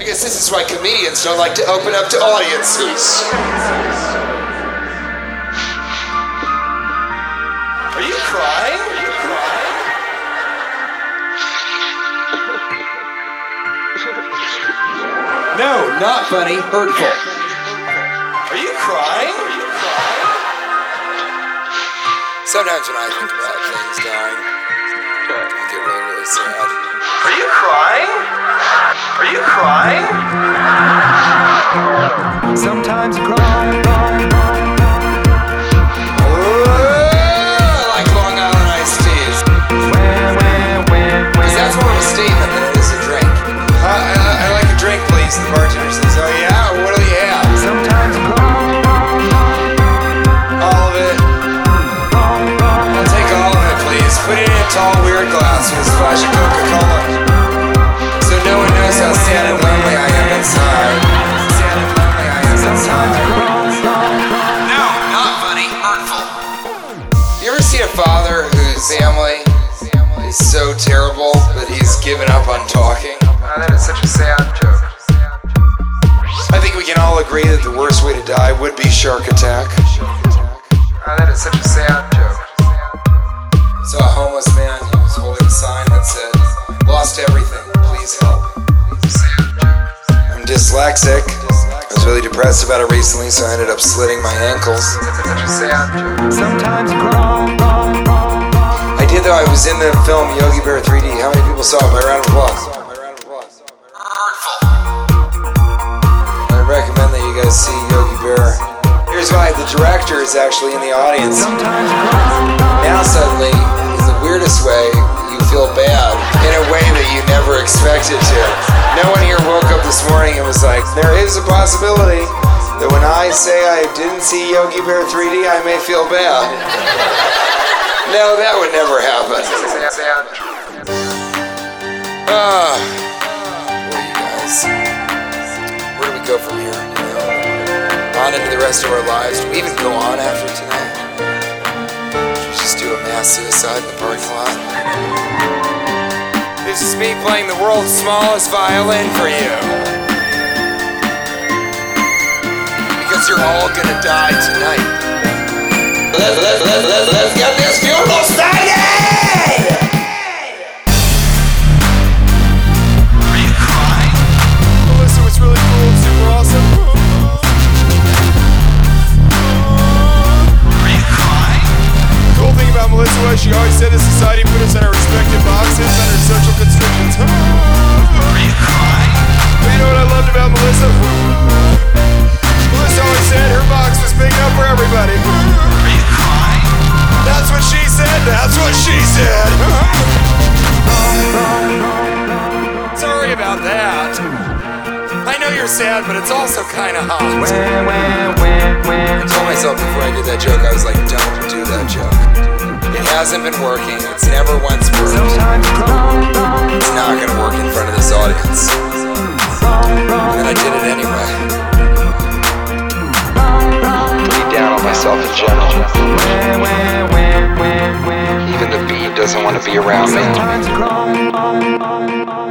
I guess this is why comedians don't like to open up to audiences. Are you crying? No, not funny, hurtful. Are you crying? Sometimes when I think about things dying, I get really, really sad. Are you crying? Are you crying? Sometimes I cry. I like Long Island iced teas. Because that's more of a statement than it is a drink. I like a drink, please. The bartender says, oh yeah? What do you have? Sometimes I cry. All of it. I'll take all of it, please. Put it in a tall, weird glass with a splash of Coca-Cola. So no one knows how sad and lonely I am inside. Sad and lonely I am inside. No, not funny. Hurtful. You ever see a father whose family is so terrible that he's given up on talking? Oh, that is such a sad joke. I think we can all agree that the worst way to die would be shark attack. Oh, that is such a sad joke. So a homeless man was holding a sign that said, "Lost everything, please help." I'm dyslexic. I was really depressed about it recently, so I ended up slitting my ankles. Such a sad joke. Sometimes I cry. I did, though. I was in the film Yogi Bear 3D. How many people saw it? My round of applause. I recommend that you guys see Yogi Bear. Here's why: the director is actually in the audience. Sometimes I cry. Now suddenly, in the weirdest way, you feel bad in a way that you never expected to. No one here woke up this morning and was like, there is a possibility that when I say I didn't see Yogi Bear 3D, I may feel bad. No, that would never happen. Boy, you guys. Where do we go from here? On into the rest of our lives? Do we even go on after tonight? Should we just do a mass suicide in the parking lot? This is me playing the world's smallest violin for you. Because you're all gonna die tonight. Let's get this funeral started! Are you crying? Melissa was really cool and super awesome. Are you crying? The cool thing about Melissa was she always said that society put us in our respective boxes under social constrictions. Are you crying? But you know what I loved about Melissa? Melissa always said her box was big enough for everybody. Are you crying? That's what she said, that's what she said. Sorry about that. I know you're sad, but it's also kind of hot. I told myself before I did that joke, I was like, don't do that joke. It hasn't been working, it's never once worked. It's not gonna work in front of this audience. And then I did it anyway. Pretty down on myself in general. Even the bee doesn't want to be around me.